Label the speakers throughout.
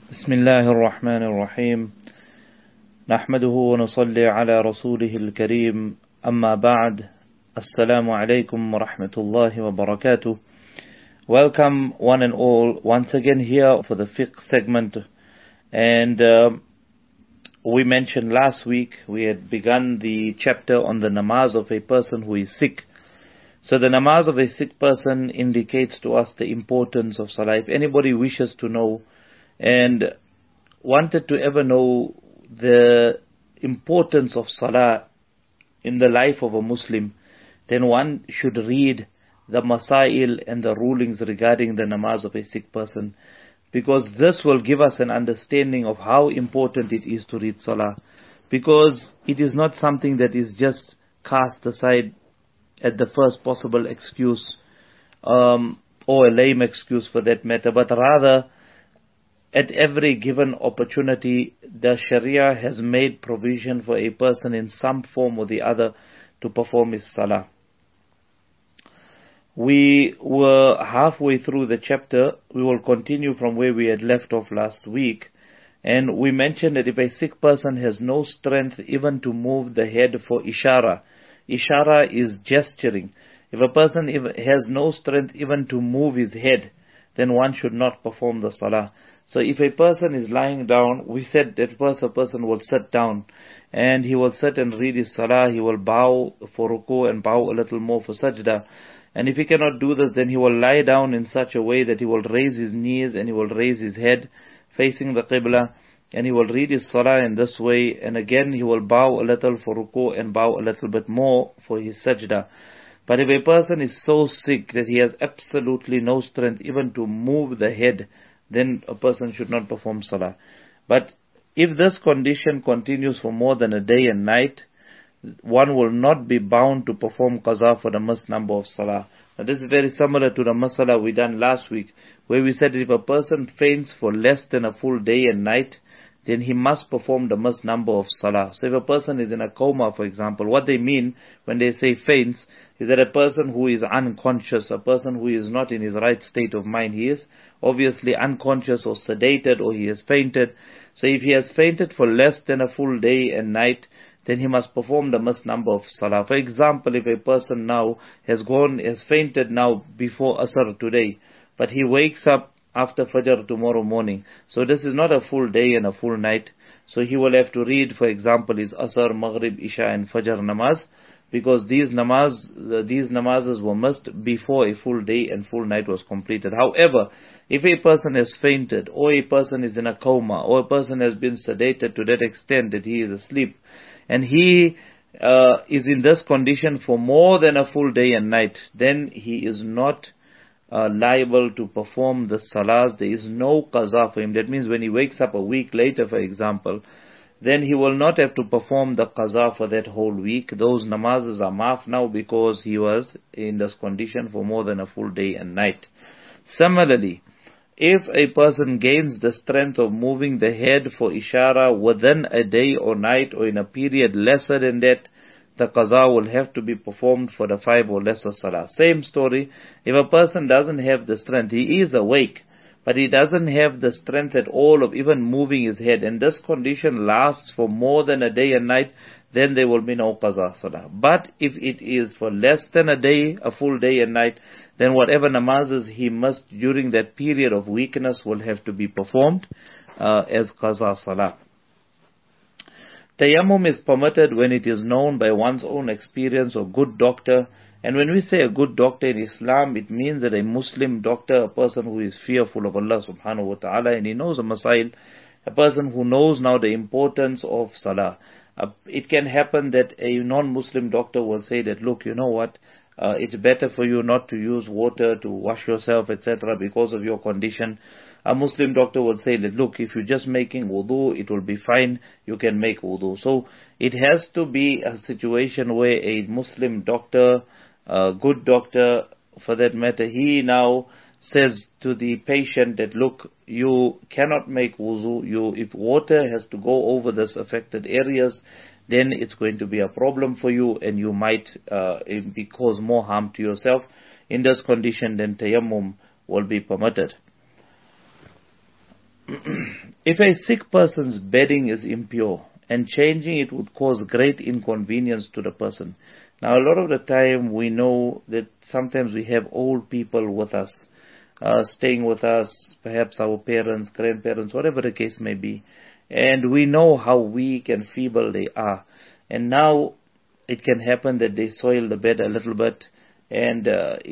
Speaker 1: بسم الله الرحمن الرحيم نحمده ونصلي على رسوله الكريم أما بعد السلام عليكم ورحمة الله وبركاته. Welcome one and all once again here for the fiqh segment, and we mentioned last week we had begun the chapter on the namaz of a person who is sick. So the namaz of a sick person indicates to us the importance of salah. If anybody wishes to know and wanted to ever know the importance of salah in the life of a Muslim, then one should read the masail and the rulings regarding the namaz of a sick person, because this will give us an understanding of how important it is to read salah, because it is not something that is just cast aside at the first possible excuse, or a lame excuse for that matter, but rather at every given opportunity the Sharia has made provision for a person in some form or the other to perform his salah. We were halfway through the chapter. We will continue from where we had left off last week, and we mentioned that if a sick person has no strength even to move the head for ishara is gesturing. If a person has no strength even to move his head, then one should not perform the salah. So if a person is lying down, we said that first a person will sit down and he will sit and read his salah. He will bow for ruku and bow a little more for sajda. And if he cannot do this, then he will lie down in such a way that he will raise his knees and he will raise his head facing the qibla, and he will read his salah in this way. And again he will bow a little for ruku and bow a little bit more for his sajda. But if a person is so sick that he has absolutely no strength even to move the head, then a person should not perform salah. But if this condition continues for more than a day and night, one will not be bound to perform qaza for the missed number of salah. Now this is very similar to the masala we done last week, where we said if a person faints for less than a full day and night, then he must perform the missed number of salah. So if a person is in a coma, for example, what they mean when they say faints is that a person who is unconscious, a person who is not in his right state of mind, he is obviously unconscious or sedated, or he has fainted. So if he has fainted for less than a full day and night, then he must perform the missed number of salah. For example, if a person now has fainted now before Asr today, but he wakes up after Fajr tomorrow morning, so this is not a full day and a full night, so he will have to read, for example, his Asr, Maghrib, Isha and Fajr namaz, because these namazes were missed before a full day and full night was completed. However, if a person has fainted, or a person is in a coma, or a person has been sedated to that extent that he is asleep, and he is in this condition for more than a full day and night, then he is not liable to perform the salahs. There is no qaza for him. That means when he wakes up a week later, for example, then he will not have to perform the qaza for that whole week. Those namazes are maaf now because he was in this condition for more than a full day and night. Similarly, if a person gains the strength of moving the head for ishara within a day or night, or in a period lesser than that, the qaza will have to be performed for the 5 or lesser salah. Same story, if a person doesn't have the strength, he is awake, but he doesn't have the strength at all of even moving his head, and this condition lasts for more than a day and night, then there will be no qaza salah. But if it is for less than a day, a full day and night, then whatever namazes he missed during that period of weakness will have to be performed as qaza salah. Tayammum is permitted when it is known by one's own experience or good doctor. And when we say a good doctor in Islam, it means that a Muslim doctor, a person who is fearful of Allah subhanahu wa ta'ala and he knows a masail, a person who knows now the importance of salah. It can happen that a non-Muslim doctor will say that, look, you know what, it's better for you not to use water to wash yourself, etc., because of your condition. A Muslim doctor will say that, look, if you're just making wudu, it will be fine, you can make wudu. So it has to be a situation where a Muslim doctor, a good doctor for that matter, he now says to the patient that, look, you cannot make wudu, if water has to go over this affected areas, then it's going to be a problem for you and you might cause more harm to yourself. In this condition, then tayammum will be permitted. If a sick person's bedding is impure, and changing it would cause great inconvenience to the person. Now, a lot of the time we know that sometimes we have old people with us, staying with us, perhaps our parents, grandparents, whatever the case may be, and we know how weak and feeble they are. And now it can happen that they soil the bed a little bit, and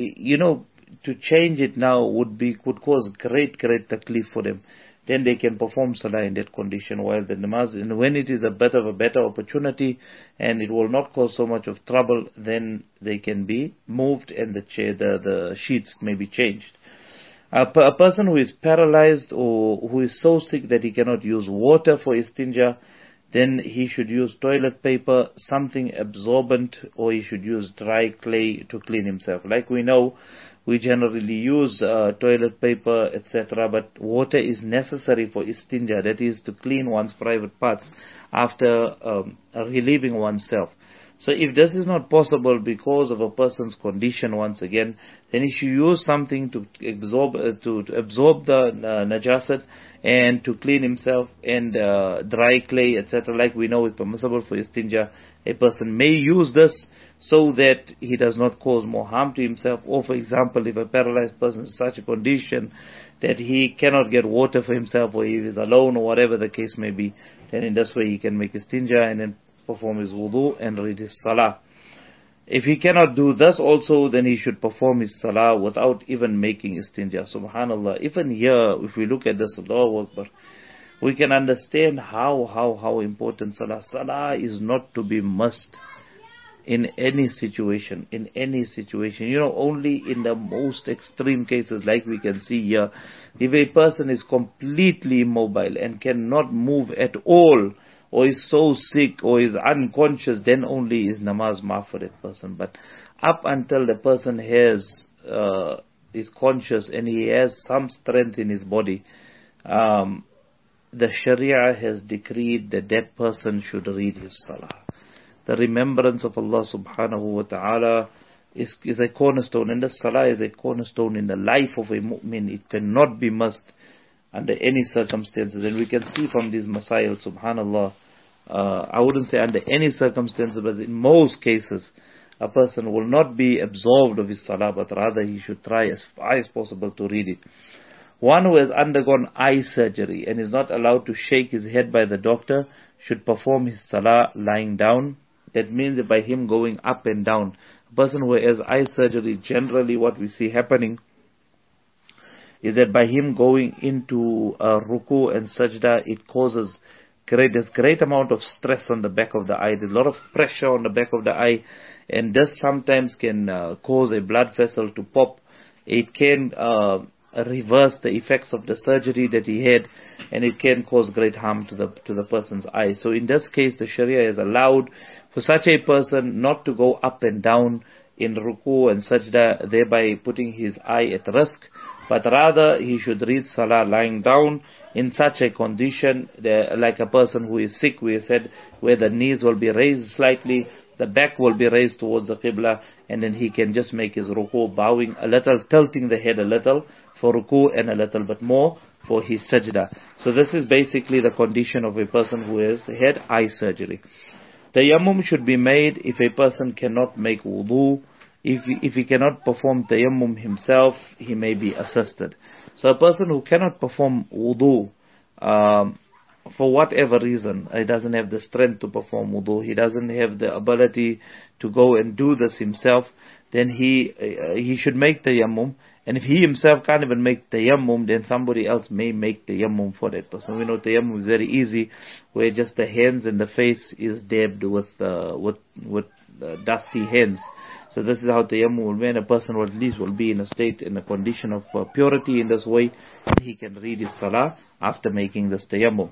Speaker 1: to change it now would cause great taklif for them. Then they can perform salah in that condition, while the namaz, and when it is a better opportunity and it will not cause so much of trouble, then they can be moved and the sheets may be changed. A person who is paralyzed or who is so sick that he cannot use water for istinja, then he should use toilet paper, something absorbent, or he should use dry clay to clean himself. Like we know, we generally use toilet paper, etc., but water is necessary for istinja, that is to clean one's private parts after relieving oneself. So if this is not possible because of a person's condition, once again, then he should use something to absorb the najasat and to clean himself, and dry clay, etc. Like we know is permissible for istinja. A person may use this so that he does not cause more harm to himself. Or for example, if a paralyzed person is in such a condition that he cannot get water for himself, or he is alone, or whatever the case may be, then in this way he can make istinja and then perform his wudu and read his salah. If he cannot do this also, then he should perform his salah without even making istinja. Subhanallah. Even here, if we look at this, Allahu Akbar, we can understand how important salah. Salah is not to be missed in any situation. In any situation. Only in the most extreme cases, like we can see here, if a person is completely immobile and cannot move at all, or is so sick, or is unconscious, then only is namaz maaf for that person. But up until the person is conscious and he has some strength in his body, the Sharia has decreed that that person should read his salah. The remembrance of Allah subhanahu wa ta'ala is a cornerstone, and the salah is a cornerstone in the life of a mu'min. It cannot be missed under any circumstances. And we can see from these masail, subhanallah, I wouldn't say under any circumstances, but in most cases, a person will not be absolved of his salah, but rather he should try as far as possible to read it. One who has undergone eye surgery and is not allowed to shake his head by the doctor should perform his salah lying down. That means that by him going up and down. A person who has eye surgery, generally what we see happening is that by him going into ruku and sajda, it causes great amount of stress on the back of the eye. There's a lot of pressure on the back of the eye, and this sometimes can cause a blood vessel to pop. It can reverse the effects of the surgery that he had, and it can cause great harm to the person's eye. So in this case, the Sharia has allowed for such a person not to go up and down in ruku and sajda, thereby putting his eye at risk, but rather he should read salah lying down in such a condition, like a person who is sick, we said, where the knees will be raised slightly, the back will be raised towards the qibla, and then he can just make his ruku, bowing a little, tilting the head a little for ruku and a little bit more for his sajda. So this is basically the condition of a person who has had eye surgery. Tayammum should be made if a person cannot make wudu. If he cannot perform tayammum himself, he may be assisted. So a person who cannot perform wudu, for whatever reason, he doesn't have the strength to perform wudu, he doesn't have the ability to go and do this himself, then he should make tayammum. And if he himself can't even make tayammum, then somebody else may make tayammum for that person. We know tayammum is very easy, where just the hands and the face is dabbed with dusty hands. So this is how tayammum will be, and a person will at least be in a condition of purity in this way, and he can read his salah after making this tayammum.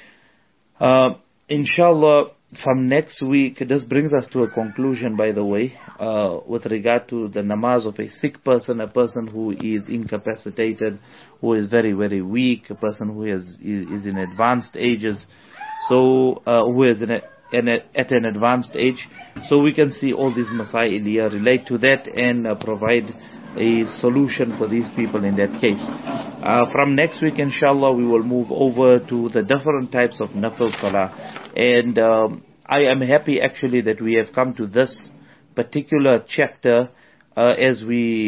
Speaker 1: Inshallah, from next week, this brings us to a conclusion, by the way, with regard to the namaz of a sick person, a person who is incapacitated, who is very, very weak, a person who is in advanced ages, so who is at an advanced age. So we can see all these masail here relate to that and provide a solution for these people in that case. From next week, inshallah, we will move over to the different types of nafil salah. And I am happy actually that we have come to this particular chapter as we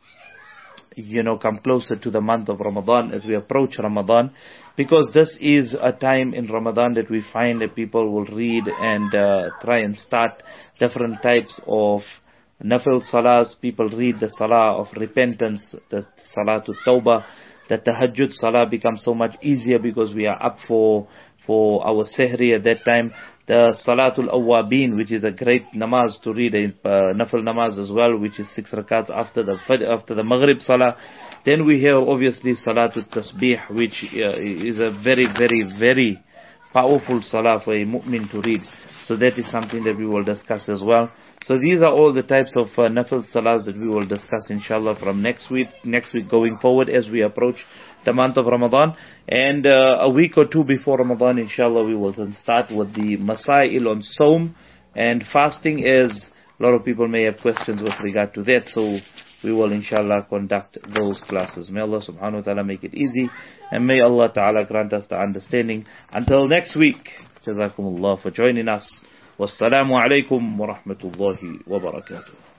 Speaker 1: come closer to the month of Ramadan, as we approach Ramadan, because this is a time in Ramadan that we find that people will read and try and start different types of nafil salahs. People read the salah of repentance, the salah to tawbah. The tahajjud salah becomes so much easier because we are up for our sehri at that time. The salatul awwabin, which is a great namaz to read, a nafil namaz as well, which is 6 rakats after the maghrib salah. Then we have obviously salatul tasbih, which is a very, very, very powerful salah for a mu'min to read. So that is something that we will discuss as well. So these are all the types of nafil salahs that we will discuss inshallah from next week going forward as we approach the month of Ramadan. And a week or two before Ramadan, inshallah, we will then start with the masail on Sawm and fasting, as a lot of people may have questions with regard to that. So we will inshallah conduct those classes. May Allah subhanahu wa ta'ala make it easy, and may Allah ta'ala grant us the understanding. Until next week, jazakumullah for joining us. Wassalamu alaikum wa rahmatullahi wa barakatuh.